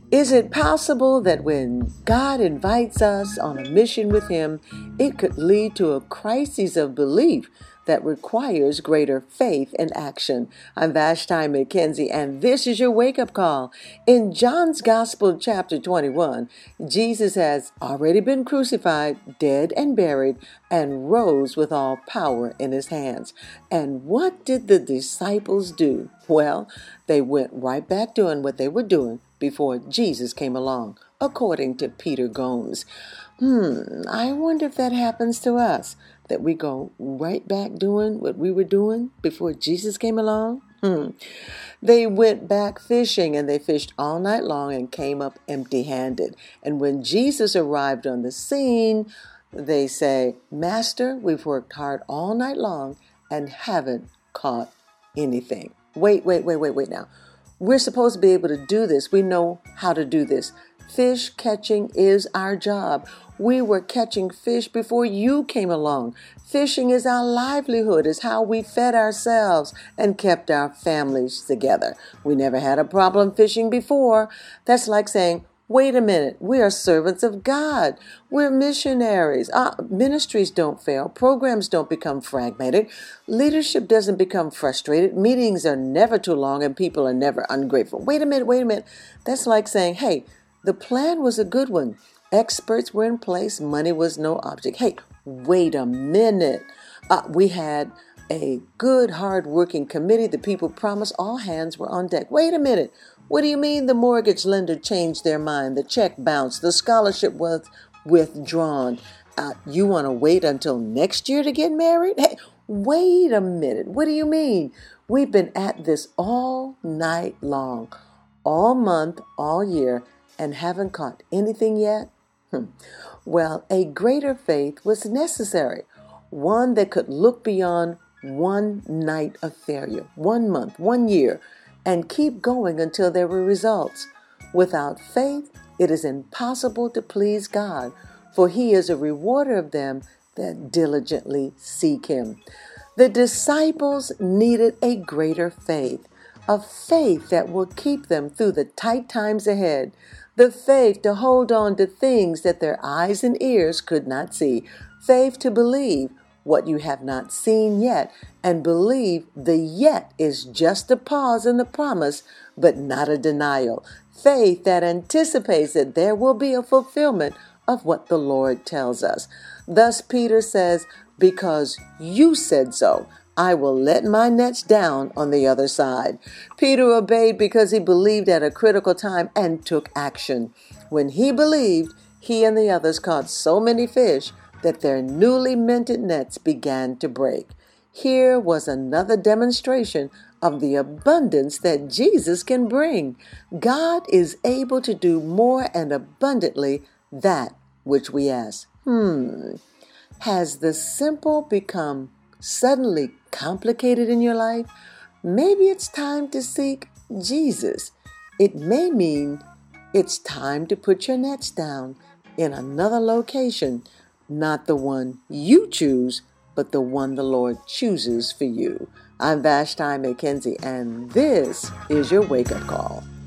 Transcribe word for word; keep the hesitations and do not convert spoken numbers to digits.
Is it possible that when God invites us on a mission with Him, it could lead to a crisis of belief that requires greater faith and action? I'm Vashti McKenzie, and this is your wake-up call. In John's Gospel, chapter twenty-one, Jesus has already been crucified, dead and buried, and rose with all power in His hands. And what did the disciples do? Well, they went right back doing what they were doing before Jesus came along, according to Peter Gomes. Hmm, I wonder if that happens to us, that we go right back doing what we were doing before Jesus came along. Hmm. They went back fishing, and they fished all night long and came up empty-handed. And when Jesus arrived on the scene, they say, "Master, we've worked hard all night long and haven't caught anything." Wait, wait, wait, wait, wait now. We're supposed to be able to do this. We know how to do this. Fish catching is our job. We were catching fish before you came along. Fishing is our livelihood, is how we fed ourselves and kept our families together. We never had a problem fishing before. That's like saying, wait a minute, we are servants of God. We're missionaries. Uh, ministries don't fail. Programs don't become fragmented. Leadership doesn't become frustrated. Meetings are never too long and people are never ungrateful. Wait a minute, wait a minute. That's like saying, hey, the plan was a good one. Experts were in place. Money was no object. Hey, wait a minute. Uh, we had a good, hard-working committee. The people promised. All hands were on deck. Wait a minute. What do you mean the mortgage lender changed their mind? The check bounced. The scholarship was withdrawn. Uh, you want to wait until next year to get married? Hey, wait a minute. What do you mean? We've been at this all night long, all month, all year, and haven't caught anything yet? Hmm. Well, a greater faith was necessary, one that could look beyond one night of failure, one month, one year, and keep going until there were results. Without faith, it is impossible to please God, for He is a rewarder of them that diligently seek Him. The disciples needed a greater faith, a faith that will keep them through the tight times ahead, the faith to hold on to things that their eyes and ears could not see, faith to believe what you have not seen yet, and believe the yet is just a pause in the promise, but not a denial. Faith that anticipates that there will be a fulfillment of what the Lord tells us. Thus Peter says, because you said so, I will let my nets down on the other side. Peter obeyed because he believed at a critical time and took action. When he believed, he and the others caught so many fish that their newly minted nets began to break. Here was another demonstration of the abundance that Jesus can bring. God is able to do more and abundantly that which we ask. Hmm. Has the simple become suddenly complicated in your life? Maybe it's time to seek Jesus. It may mean it's time to put your nets down in another location, not the one you choose, but the one the Lord chooses for you. I'm Vashti McKenzie, and this is your wake-up call.